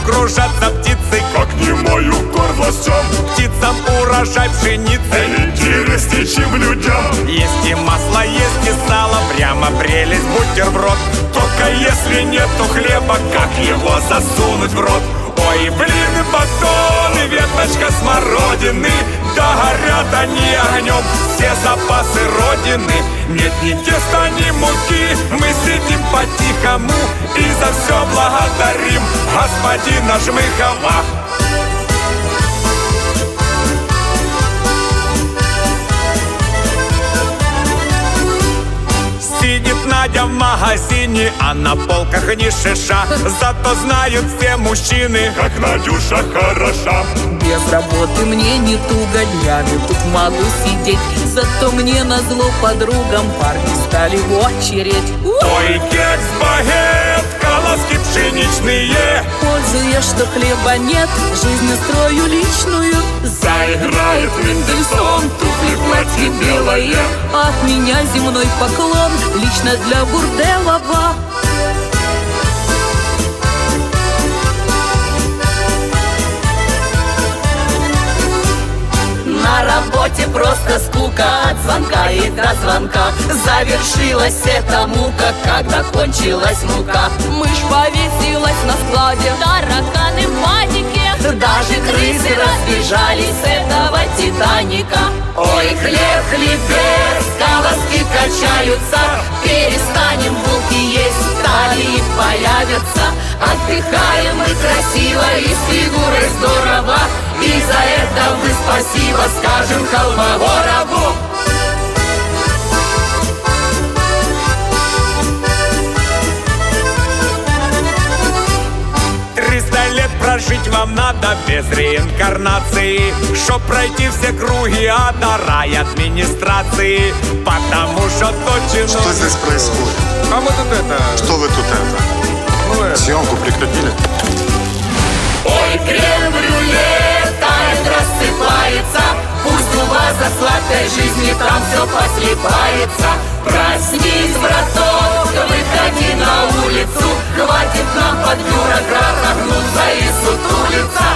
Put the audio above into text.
кружатся птицы, как немой укор властям. птицам урожай пшеницы Интереснее, чем людям. есть и масло, есть и сало, прямо прелесть бутерброд. Только если нету хлеба, как его засунуть в рот? Ой, блин, батон и веточка смородины, да горят они огнем все запасы родины. Нет ни теста, ни муки, мы сидим по-тихому и за все благодарим господина Жмыхова. Сидит Надя в магазине, а на полках ни шиша. Зато знают все мужчины, как Надюша хороша. Без работы мне не туго, днями тут могу сидеть. Зато мне назло подругам парни стали в очередь. ой, кекс, багет, колоски пшеничные. Пользуясь, что хлеба нет, жизнь строю личную. Заиграет Мендельсон, туфли, платье белое. От меня земной поклон лично для Бурделова. На работе просто скука, от звонка и до звонка. Завершилась эта мука, когда кончилась мука. Мышь повесилась на складе, тараканы в панике. Даже крысы разбежались с этого Титаника. Ой, хлеб, хлебец, колоски качаются. Перестанем булки есть, талии появятся. Отдыхаем мы красиво и с фигурой здорово. И за это мы спасибо скажем Холмогорову. 300 лет прожить вам надо без реинкарнации, чтоб пройти все круги ада, рай администрации. Потому что точно... Что здесь происходит? А мы тут это... Что вы тут это? Съемку прекратили? Ой, крем-брюле тает, рассыпается. Пусть у вас за сладкой жизни там все послипается. Проснись, браток, выходи на улицу. Хватит нам под бюрократа гнуться и сутулиться.